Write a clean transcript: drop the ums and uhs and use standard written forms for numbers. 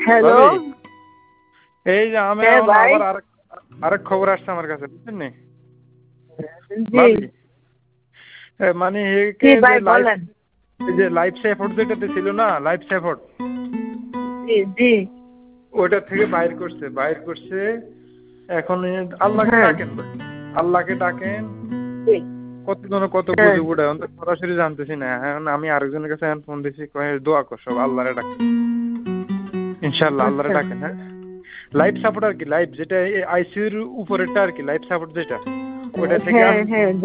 Hello, এই যে আমি হ্যাঁ এখন ভাই। আবার আরেক খবর আসছে আমার কাছে, বুঝছেন নি জি ভাবি? মানে জি একে ভাই বলেন। যে লাইফ সাপোর্ট যেটাতে ছিল না, লাইফ সাপোর্ট জি জি ওইটা থেকে বাইর করছে। এখন আল্লাহকে হ্যাঁ ডাকেন ভাই, আল্লাহকে ডাকেন। জি কতজনে কত হ্যাঁ গুজব উড়ায়, সরাসরি জানতেছি না। এখন আমি আরেকজনের কাছে এখন ফোন দিছি, কয়ে দোয়া কর সব আল্লাহরে ডাকেন, ইনশাআল্লাহ আল্লাহরে আচ্ছা ডাকেন। হ্যাঁ, লাইফ সাপোর্ট আর কি, লাইফ যেটা আইসিইউর উপরেরটা আর কি, লাইফ সাপোর্ট যেটা ওটা থেকে হ্যাঁ আমি হ্যাঁ